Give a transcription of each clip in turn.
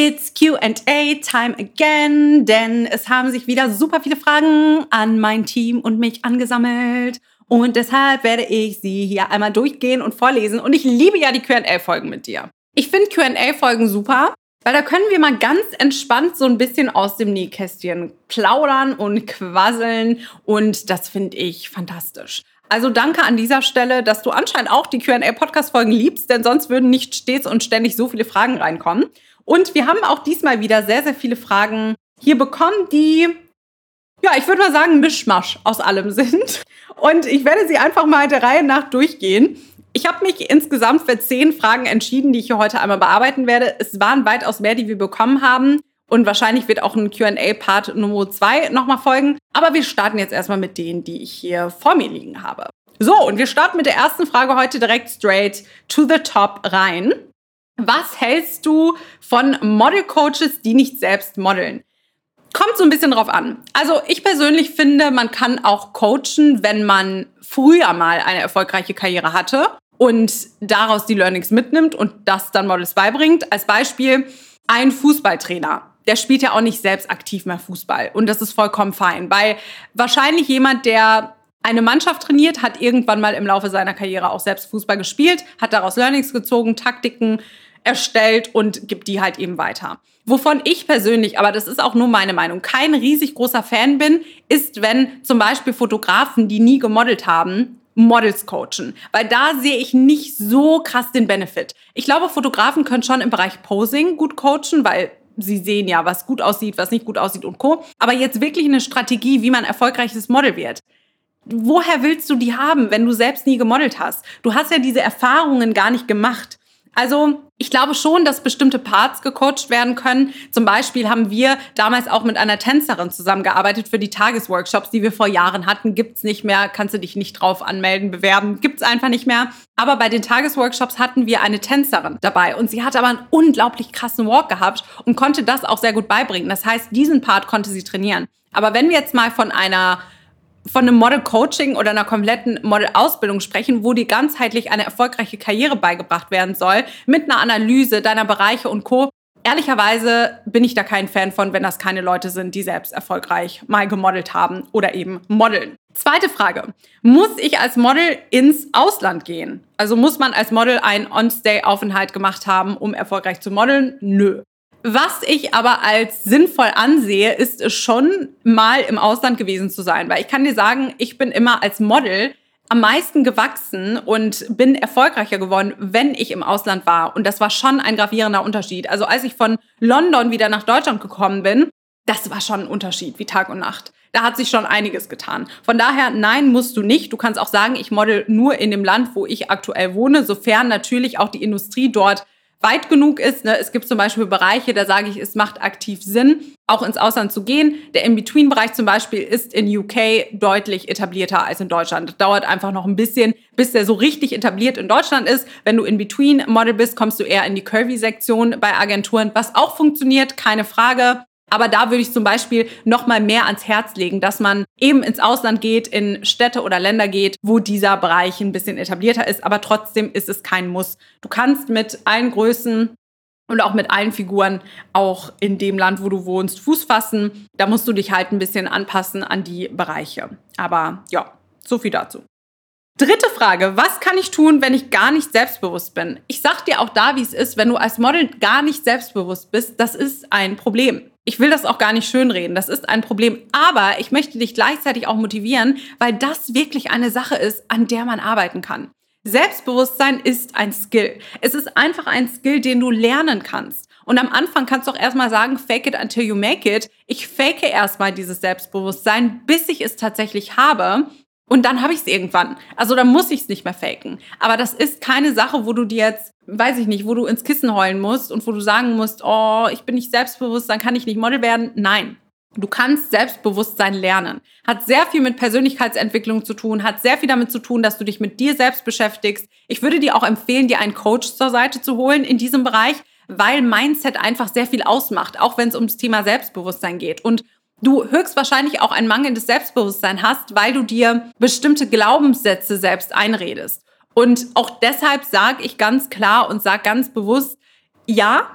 It's Q&A time again, denn es haben sich wieder super viele Fragen an mein Team und mich angesammelt. Und deshalb werde ich sie hier einmal durchgehen und vorlesen. Und ich liebe ja die Q&A-Folgen mit dir. Ich finde Q&A-Folgen super, weil da können wir mal ganz entspannt so ein bisschen aus dem Nähkästchen plaudern und quasseln. Und das finde ich fantastisch. Also danke an dieser Stelle, dass du anscheinend auch die Q&A-Podcast-Folgen liebst, denn sonst würden nicht stets und ständig so viele Fragen reinkommen. Und wir haben auch diesmal wieder sehr, sehr viele Fragen hier bekommen, die, ja, ich würde mal sagen, Mischmasch aus allem sind. Und ich werde sie einfach mal der Reihe nach durchgehen. Ich habe mich insgesamt für 10 Fragen entschieden, die ich hier heute einmal bearbeiten werde. Es waren weitaus mehr, die wir bekommen haben. Und wahrscheinlich wird auch ein Q&A-Part Nummer 2 nochmal folgen. Aber wir starten jetzt erstmal mit denen, die ich hier vor mir liegen habe. So, und wir starten mit der ersten Frage heute direkt straight to the top rein. Was hältst du von Model-Coaches, die nicht selbst modeln? Kommt so ein bisschen drauf an. Also ich persönlich finde, man kann auch coachen, wenn man früher mal eine erfolgreiche Karriere hatte und daraus die Learnings mitnimmt und das dann Models beibringt. Als Beispiel ein Fußballtrainer. Der spielt ja auch nicht selbst aktiv mehr Fußball. Und das ist vollkommen fein, weil wahrscheinlich jemand, der eine Mannschaft trainiert, hat irgendwann mal im Laufe seiner Karriere auch selbst Fußball gespielt, hat daraus Learnings gezogen, Taktiken erstellt und gibt die halt eben weiter. Wovon ich persönlich, aber das ist auch nur meine Meinung, kein riesig großer Fan bin, ist, wenn zum Beispiel Fotografen, die nie gemodelt haben, Models coachen. Weil da sehe ich nicht so krass den Benefit. Ich glaube, Fotografen können schon im Bereich Posing gut coachen, weil sie sehen ja, was gut aussieht, was nicht gut aussieht und Co. Aber jetzt wirklich eine Strategie, wie man erfolgreiches Model wird. Woher willst du die haben, wenn du selbst nie gemodelt hast? Du hast ja diese Erfahrungen gar nicht gemacht. Also ich glaube schon, dass bestimmte Parts gecoacht werden können. Zum Beispiel haben wir damals auch mit einer Tänzerin zusammengearbeitet für die Tagesworkshops, die wir vor Jahren hatten. Gibt's nicht mehr, kannst du dich nicht drauf anmelden, bewerben, gibt's einfach nicht mehr. Aber bei den Tagesworkshops hatten wir eine Tänzerin dabei und sie hat aber einen unglaublich krassen Walk gehabt und konnte das auch sehr gut beibringen. Das heißt, diesen Part konnte sie trainieren. Aber wenn wir jetzt mal von einem Model-Coaching oder einer kompletten Model-Ausbildung sprechen, wo dir ganzheitlich eine erfolgreiche Karriere beigebracht werden soll, mit einer Analyse deiner Bereiche und Co. Ehrlicherweise bin ich da kein Fan von, wenn das keine Leute sind, die selbst erfolgreich mal gemodelt haben oder eben modeln. Zweite Frage. Muss ich als Model ins Ausland gehen? Also muss man als Model einen On-Stay-Aufenthalt gemacht haben, um erfolgreich zu modeln? Nö. Was ich aber als sinnvoll ansehe, ist es schon, mal im Ausland gewesen zu sein. Weil ich kann dir sagen, ich bin immer als Model am meisten gewachsen und bin erfolgreicher geworden, wenn ich im Ausland war. Und das war schon ein gravierender Unterschied. Also als ich von London wieder nach Deutschland gekommen bin, das war schon ein Unterschied wie Tag und Nacht. Da hat sich schon einiges getan. Von daher, nein, musst du nicht. Du kannst auch sagen, ich model nur in dem Land, wo ich aktuell wohne, sofern natürlich auch die Industrie dort weit genug ist. Ne? Es gibt zum Beispiel Bereiche, da sage ich, es macht aktiv Sinn, auch ins Ausland zu gehen. Der In-Between-Bereich zum Beispiel ist in UK deutlich etablierter als in Deutschland. Das dauert einfach noch ein bisschen, bis der so richtig etabliert in Deutschland ist. Wenn du In-Between-Model bist, kommst du eher in die Curvy-Sektion bei Agenturen, was auch funktioniert, keine Frage. Aber da würde ich zum Beispiel noch mal mehr ans Herz legen, dass man eben ins Ausland geht, in Städte oder Länder geht, wo dieser Bereich ein bisschen etablierter ist. Aber trotzdem ist es kein Muss. Du kannst mit allen Größen und auch mit allen Figuren auch in dem Land, wo du wohnst, Fuß fassen. Da musst du dich halt ein bisschen anpassen an die Bereiche. Aber ja, so viel dazu. Dritte Frage, was kann ich tun, wenn ich gar nicht selbstbewusst bin? Ich sag dir auch da, wie es ist, wenn du als Model gar nicht selbstbewusst bist, das ist ein Problem. Ich will das auch gar nicht schönreden, das ist ein Problem. Aber ich möchte dich gleichzeitig auch motivieren, weil das wirklich eine Sache ist, an der man arbeiten kann. Selbstbewusstsein ist ein Skill. Es ist einfach ein Skill, den du lernen kannst. Und am Anfang kannst du auch erstmal sagen, fake it until you make it. Ich fake erstmal dieses Selbstbewusstsein, bis ich es tatsächlich habe. Und dann habe ich es irgendwann. Also dann muss ich es nicht mehr faken. Aber das ist keine Sache, wo du dir jetzt, weiß ich nicht, wo du ins Kissen heulen musst und wo du sagen musst, oh, ich bin nicht selbstbewusst, dann kann ich nicht Model werden. Nein, du kannst Selbstbewusstsein lernen. Hat sehr viel mit Persönlichkeitsentwicklung zu tun, hat sehr viel damit zu tun, dass du dich mit dir selbst beschäftigst. Ich würde dir auch empfehlen, dir einen Coach zur Seite zu holen in diesem Bereich, weil Mindset einfach sehr viel ausmacht, auch wenn es ums Thema Selbstbewusstsein geht. Und du höchstwahrscheinlich auch ein mangelndes Selbstbewusstsein hast, weil du dir bestimmte Glaubenssätze selbst einredest. Und auch deshalb sage ich ganz klar und sage ganz bewusst, ja,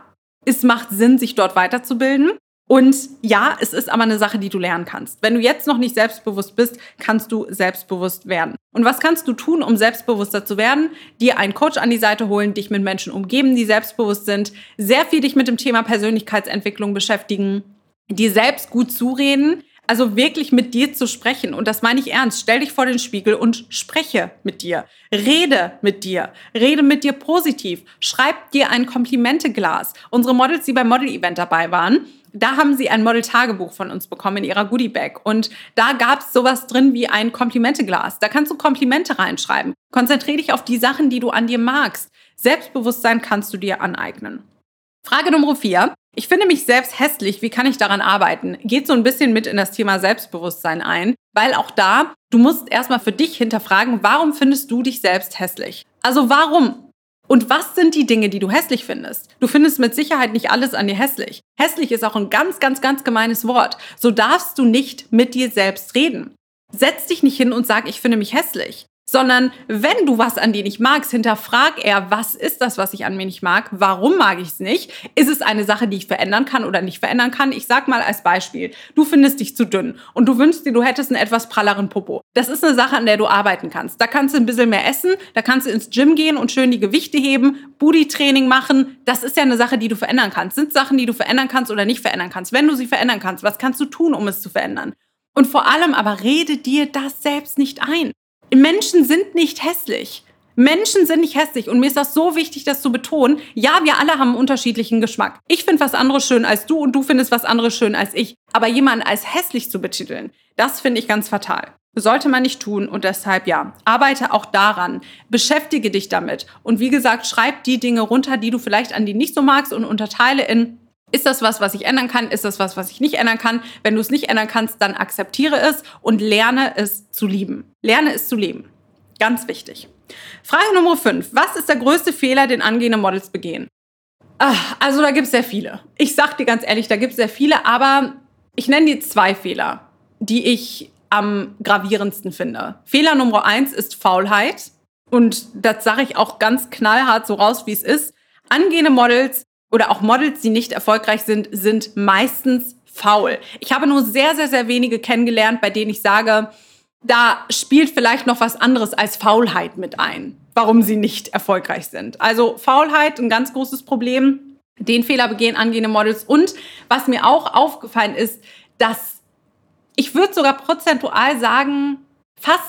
Es macht Sinn, sich dort weiterzubilden. Und ja, es ist aber eine Sache, die du lernen kannst. Wenn du jetzt noch nicht selbstbewusst bist, kannst du selbstbewusst werden. Und was kannst du tun, um selbstbewusster zu werden? Dir einen Coach an die Seite holen, dich mit Menschen umgeben, die selbstbewusst sind, sehr viel dich mit dem Thema Persönlichkeitsentwicklung beschäftigen, dir selbst gut zureden, also wirklich mit dir zu sprechen. Und das meine ich ernst. Stell dich vor den Spiegel und spreche mit dir. Rede mit dir. Rede mit dir positiv. Schreib dir ein Komplimenteglas. Unsere Models, die beim Model-Event dabei waren, da haben sie ein Model-Tagebuch von uns bekommen in ihrer Goodie-Bag. Und da gab es sowas drin wie ein Komplimenteglas. Da kannst du Komplimente reinschreiben. Konzentriere dich auf die Sachen, die du an dir magst. Selbstbewusstsein kannst du dir aneignen. Frage Nummer 4. Ich finde mich selbst hässlich. Wie kann ich daran arbeiten? Geht so ein bisschen mit in das Thema Selbstbewusstsein ein. Weil auch da, du musst erstmal für dich hinterfragen, warum findest du dich selbst hässlich? Also warum? Und was sind die Dinge, die du hässlich findest? Du findest mit Sicherheit nicht alles an dir hässlich. Hässlich ist auch ein ganz, ganz, ganz gemeines Wort. So darfst du nicht mit dir selbst reden. Setz dich nicht hin und sag, ich finde mich hässlich. Sondern wenn du was an dir nicht magst, hinterfrag eher, was ist das, was ich an mir nicht mag? Warum mag ich es nicht? Ist es eine Sache, die ich verändern kann oder nicht verändern kann? Ich sag mal als Beispiel, du findest dich zu dünn und du wünschst dir, du hättest einen etwas pralleren Popo. Das ist eine Sache, an der du arbeiten kannst. Da kannst du ein bisschen mehr essen, da kannst du ins Gym gehen und schön die Gewichte heben, Booty-Training machen. Das ist ja eine Sache, die du verändern kannst. Sind Sachen, die du verändern kannst oder nicht verändern kannst. Wenn du sie verändern kannst, was kannst du tun, um es zu verändern? Und vor allem aber rede dir das selbst nicht ein. Menschen sind nicht hässlich. Menschen sind nicht hässlich. Und mir ist das so wichtig, das zu betonen. Ja, wir alle haben einen unterschiedlichen Geschmack. Ich finde was anderes schön als du und du findest was anderes schön als ich. Aber jemanden als hässlich zu betiteln, das finde ich ganz fatal. Sollte man nicht tun und deshalb ja, arbeite auch daran. Beschäftige dich damit. Und wie gesagt, schreib die Dinge runter, die du vielleicht an die nicht so magst und unterteile in: Ist das was ich ändern kann? Ist das was ich nicht ändern kann? Wenn du es nicht ändern kannst, dann akzeptiere es und lerne es zu lieben. Lerne es zu leben. Ganz wichtig. Frage Nummer 5. Was ist der größte Fehler, den angehende Models begehen? Also da gibt es sehr viele. Ich sag dir ganz ehrlich, da gibt es sehr viele, aber ich nenne dir 2 Fehler, die ich am gravierendsten finde. Fehler Nummer 1 ist Faulheit. Und das sage ich auch ganz knallhart so raus, wie es ist. Angehende Models oder auch Models, die nicht erfolgreich sind, sind meistens faul. Ich habe nur sehr, sehr, sehr wenige kennengelernt, bei denen ich sage, da spielt vielleicht noch was anderes als Faulheit mit ein, warum sie nicht erfolgreich sind. Also Faulheit, ein ganz großes Problem. Den Fehler begehen angehende Models. Und was mir auch aufgefallen ist, dass ich würde sogar prozentual sagen, fast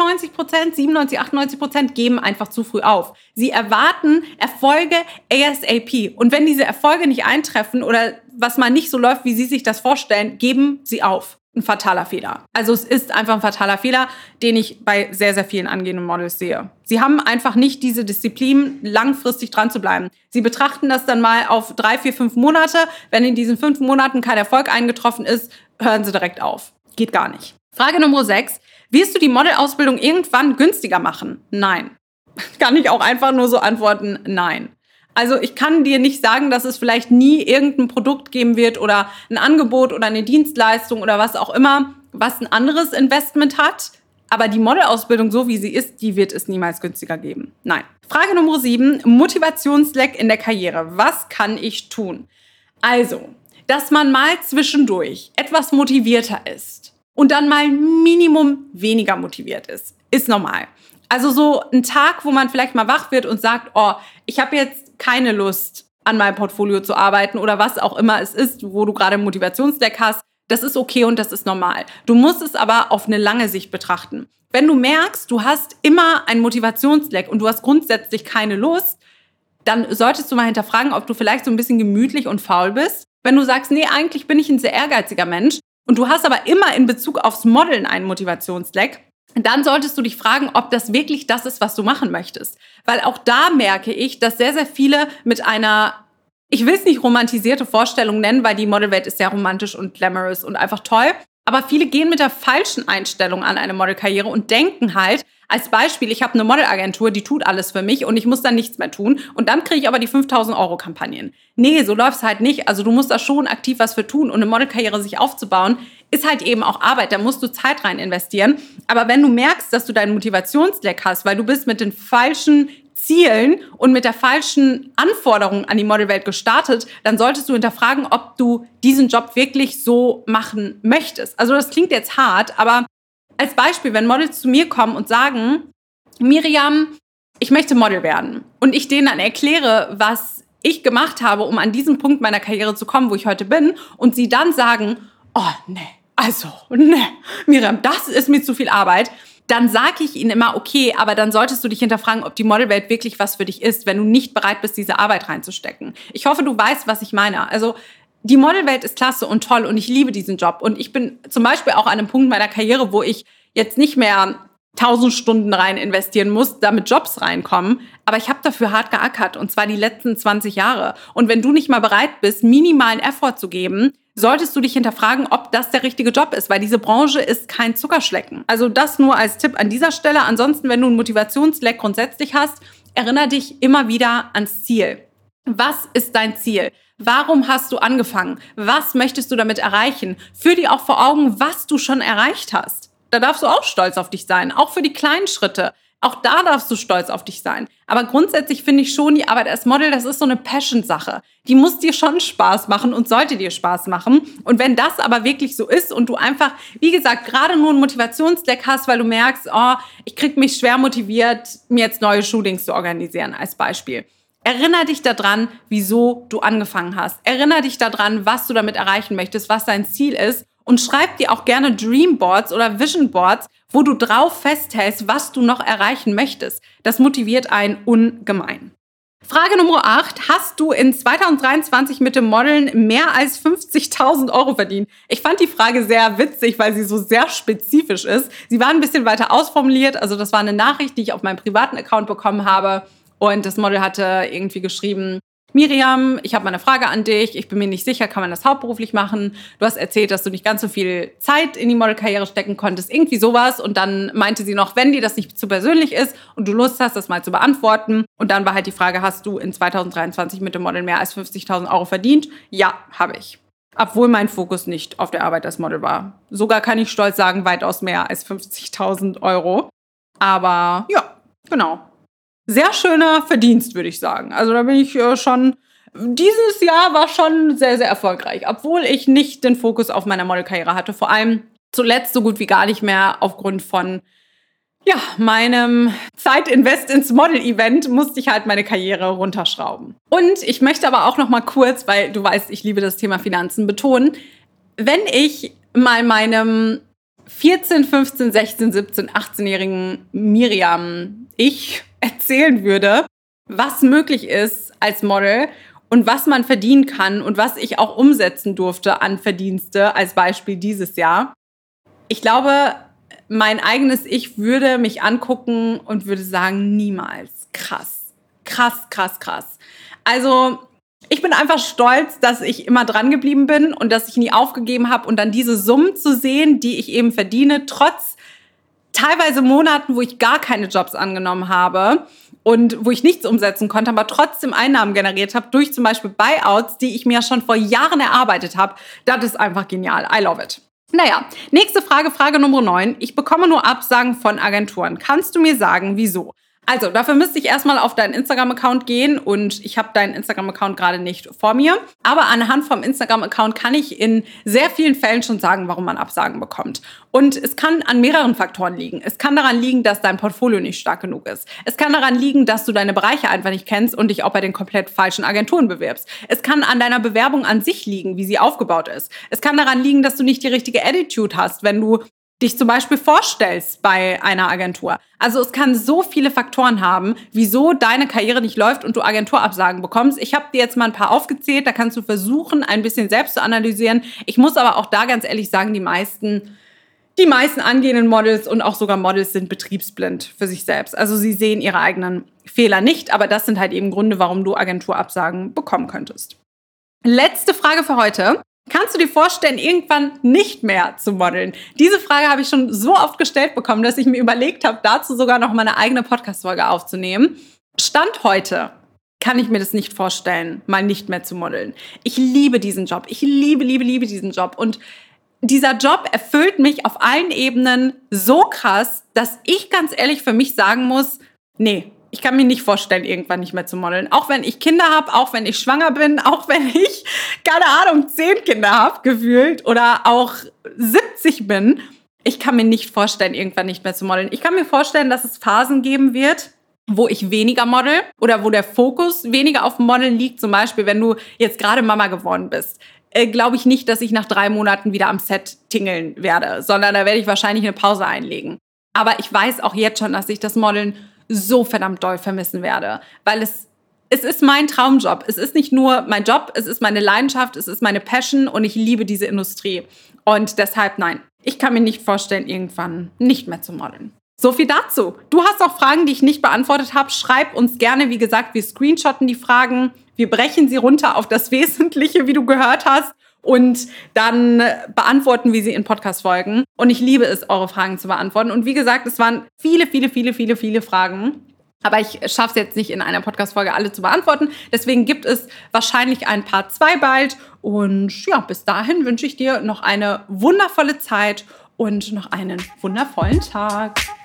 98%, 97, 98% geben einfach zu früh auf. Sie erwarten Erfolge ASAP. Und wenn diese Erfolge nicht eintreffen oder was mal nicht so läuft, wie sie sich das vorstellen, geben sie auf. Ein fataler Fehler. Also es ist einfach ein fataler Fehler, den ich bei sehr, sehr vielen angehenden Models sehe. Sie haben einfach nicht diese Disziplin, langfristig dran zu bleiben. Sie betrachten das dann mal auf 3, 4, 5 Monate. Wenn in diesen 5 Monaten kein Erfolg eingetroffen ist, hören sie direkt auf. Geht gar nicht. Frage Nummer 6. Wirst du die Modelausbildung irgendwann günstiger machen? Nein. Kann ich auch einfach nur so antworten, nein. Also ich kann dir nicht sagen, dass es vielleicht nie irgendein Produkt geben wird oder ein Angebot oder eine Dienstleistung oder was auch immer, was ein anderes Investment hat. Aber die Modelausbildung, so wie sie ist, die wird es niemals günstiger geben. Nein. Frage Nummer 7. Motivationslack in der Karriere. Was kann ich tun? Also, dass man mal zwischendurch etwas motivierter ist und dann mal Minimum weniger motiviert ist normal. Also so ein Tag, wo man vielleicht mal wach wird und sagt, oh, ich habe jetzt keine Lust, an meinem Portfolio zu arbeiten oder was auch immer es ist, wo du gerade einen Motivationsdeck hast, das ist okay und das ist normal. Du musst es aber auf eine lange Sicht betrachten. Wenn du merkst, du hast immer ein Motivationsleck und du hast grundsätzlich keine Lust, dann solltest du mal hinterfragen, ob du vielleicht so ein bisschen gemütlich und faul bist. Wenn du sagst, nee, eigentlich bin ich ein sehr ehrgeiziger Mensch und du hast aber immer in Bezug aufs Modeln einen Motivationsleck, dann solltest du dich fragen, ob das wirklich das ist, was du machen möchtest. Weil auch da merke ich, dass sehr, sehr viele mit einer, ich will es nicht romantisierte Vorstellung nennen, weil die Modelwelt ist sehr romantisch und glamorous und einfach toll. Aber viele gehen mit der falschen Einstellung an eine Modelkarriere und denken halt, als Beispiel, ich habe eine Modelagentur, die tut alles für mich und ich muss dann nichts mehr tun und dann kriege ich aber die 5.000-Euro-Kampagnen. Nee, so läuft es halt nicht. Also du musst da schon aktiv was für tun und eine Modelkarriere sich aufzubauen, ist halt eben auch Arbeit. Da musst du Zeit rein investieren. Aber wenn du merkst, dass du deinen Motivationsleck hast, weil du bist mit den falschen Zielen und mit der falschen Anforderung an die Modelwelt gestartet, dann solltest du hinterfragen, ob du diesen Job wirklich so machen möchtest. Also das klingt jetzt hart, aber als Beispiel, wenn Models zu mir kommen und sagen, Miriam, ich möchte Model werden und ich denen dann erkläre, was ich gemacht habe, um an diesen Punkt meiner Karriere zu kommen, wo ich heute bin, und sie dann sagen, oh nee, Miriam, das ist mir zu viel Arbeit, dann sage ich ihnen immer, okay, aber dann solltest du dich hinterfragen, ob die Modelwelt wirklich was für dich ist, wenn du nicht bereit bist, diese Arbeit reinzustecken. Ich hoffe, du weißt, was ich meine. Also die Modelwelt ist klasse und toll und ich liebe diesen Job. Und ich bin zum Beispiel auch an einem Punkt meiner Karriere, wo ich jetzt nicht mehr 1000 Stunden rein investieren muss, damit Jobs reinkommen. Aber ich habe dafür hart geackert, und zwar die letzten 20 Jahre. Und wenn du nicht mal bereit bist, minimalen Effort zu geben, solltest du dich hinterfragen, ob das der richtige Job ist, weil diese Branche ist kein Zuckerschlecken. Also das nur als Tipp an dieser Stelle. Ansonsten, wenn du einen Motivationsleck grundsätzlich hast, erinnere dich immer wieder ans Ziel. Was ist dein Ziel? Warum hast du angefangen? Was möchtest du damit erreichen? Führ dir auch vor Augen, was du schon erreicht hast. Da darfst du auch stolz auf dich sein, auch für die kleinen Schritte. Auch da darfst du stolz auf dich sein. Aber grundsätzlich finde ich schon, die Arbeit als Model, das ist so eine Passion-Sache. Die muss dir schon Spaß machen und sollte dir Spaß machen. Und wenn das aber wirklich so ist und du einfach, wie gesagt, gerade nur einen Motivationsleck hast, weil du merkst, oh, ich krieg mich schwer motiviert, mir jetzt neue Shootings zu organisieren, als Beispiel. Erinnere dich daran, wieso du angefangen hast. Erinnere dich daran, was du damit erreichen möchtest, was dein Ziel ist. Und schreib dir auch gerne Dreamboards oder Visionboards, wo du drauf festhältst, was du noch erreichen möchtest. Das motiviert einen ungemein. Frage Nummer 8. Hast du in 2023 mit dem Modeln mehr als 50.000 Euro verdient? Ich fand die Frage sehr witzig, weil sie so sehr spezifisch ist. Sie war ein bisschen weiter ausformuliert. Also das war eine Nachricht, die ich auf meinem privaten Account bekommen habe. Und das Model hatte irgendwie geschrieben, Miriam, ich habe mal eine Frage an dich. Ich bin mir nicht sicher, kann man das hauptberuflich machen? Du hast erzählt, dass du nicht ganz so viel Zeit in die Modelkarriere stecken konntest. Irgendwie sowas. Und dann meinte sie noch, wenn dir das nicht zu persönlich ist und du Lust hast, das mal zu beantworten. Und dann war halt die Frage, hast du in 2023 mit dem Model mehr als 50.000 Euro verdient? Ja, habe ich. Obwohl mein Fokus nicht auf der Arbeit als Model war. Sogar kann ich stolz sagen, weitaus mehr als 50.000 Euro. Aber ja, genau. Sehr schöner Verdienst, würde ich sagen. Also da bin ich schon, dieses Jahr war schon sehr, sehr erfolgreich. Obwohl ich nicht den Fokus auf meiner Modelkarriere hatte. Vor allem zuletzt so gut wie gar nicht mehr aufgrund von meinem Zeitinvest ins Model-Event musste ich halt meine Karriere runterschrauben. Und ich möchte aber auch noch mal kurz, weil du weißt, ich liebe das Thema Finanzen, betonen, wenn ich mal meinem 14, 15, 16, 17, 18-jährigen Miriam erzählen würde, was möglich ist als Model und was man verdienen kann und was ich auch umsetzen durfte an Verdienste, als Beispiel dieses Jahr. Ich glaube, mein eigenes Ich würde mich angucken und würde sagen, niemals. Krass. Also ich bin einfach stolz, dass ich immer dran geblieben bin und dass ich nie aufgegeben habe und dann diese Summen zu sehen, die ich eben verdiene, trotz teilweise Monaten, wo ich gar keine Jobs angenommen habe und wo ich nichts umsetzen konnte, aber trotzdem Einnahmen generiert habe durch zum Beispiel Buyouts, die ich mir schon vor Jahren erarbeitet habe. Das ist einfach genial. I love it. Naja, nächste Frage, Frage Nummer 9. Ich bekomme nur Absagen von Agenturen. Kannst du mir sagen, wieso? Also, dafür müsste ich erstmal auf deinen Instagram-Account gehen und ich habe deinen Instagram-Account gerade nicht vor mir. Aber anhand vom Instagram-Account kann ich in sehr vielen Fällen schon sagen, warum man Absagen bekommt. Und es kann an mehreren Faktoren liegen. Es kann daran liegen, dass dein Portfolio nicht stark genug ist. Es kann daran liegen, dass du deine Bereiche einfach nicht kennst und dich auch bei den komplett falschen Agenturen bewirbst. Es kann an deiner Bewerbung an sich liegen, wie sie aufgebaut ist. Es kann daran liegen, dass du nicht die richtige Attitude hast, wenn du dich zum Beispiel vorstellst bei einer Agentur. Also es kann so viele Faktoren haben, wieso deine Karriere nicht läuft und du Agenturabsagen bekommst. Ich habe dir jetzt mal ein paar aufgezählt, da kannst du versuchen, ein bisschen selbst zu analysieren. Ich muss aber auch da ganz ehrlich sagen, die meisten angehenden Models und auch sogar Models sind betriebsblind für sich selbst. Also sie sehen ihre eigenen Fehler nicht, aber das sind halt eben Gründe, warum du Agenturabsagen bekommen könntest. Letzte Frage für heute. Kannst du dir vorstellen, irgendwann nicht mehr zu modeln? Diese Frage habe ich schon so oft gestellt bekommen, dass ich mir überlegt habe, dazu sogar noch mal eine eigene Podcast-Folge aufzunehmen. Stand heute kann ich mir das nicht vorstellen, mal nicht mehr zu modeln. Ich liebe diesen Job. Ich liebe diesen Job. Und dieser Job erfüllt mich auf allen Ebenen so krass, dass ich ganz ehrlich für mich sagen muss, nee, Ich kann mir nicht vorstellen, irgendwann nicht mehr zu modeln. Auch wenn ich Kinder habe, auch wenn ich schwanger bin, auch wenn ich, keine Ahnung, 10 Kinder habe, gefühlt, oder auch 70 bin. Ich kann mir nicht vorstellen, irgendwann nicht mehr zu modeln. Ich kann mir vorstellen, dass es Phasen geben wird, wo ich weniger model oder wo der Fokus weniger auf dem Modeln liegt. Zum Beispiel, wenn du jetzt gerade Mama geworden bist. Glaube ich nicht, dass ich nach 3 Monaten wieder am Set tingeln werde, sondern da werde ich wahrscheinlich eine Pause einlegen. Aber ich weiß auch jetzt schon, dass ich das Modeln so verdammt doll vermissen werde, weil es ist mein Traumjob. Es ist nicht nur mein Job, es ist meine Leidenschaft, es ist meine Passion und ich liebe diese Industrie. Und deshalb nein, ich kann mir nicht vorstellen, irgendwann nicht mehr zu modeln. So viel dazu. Du hast auch Fragen, die ich nicht beantwortet habe. Schreib uns gerne. Wie gesagt, wir screenshotten die Fragen. Wir brechen sie runter auf das Wesentliche, wie du gehört hast. Und dann beantworten wir sie in Podcast-Folgen. Und ich liebe es, eure Fragen zu beantworten. Und wie gesagt, es waren viele Fragen. Aber ich schaffe es jetzt nicht, in einer Podcast-Folge alle zu beantworten. Deswegen gibt es wahrscheinlich ein Part 2 bald. Und ja, bis dahin wünsche ich dir noch eine wundervolle Zeit und noch einen wundervollen Tag.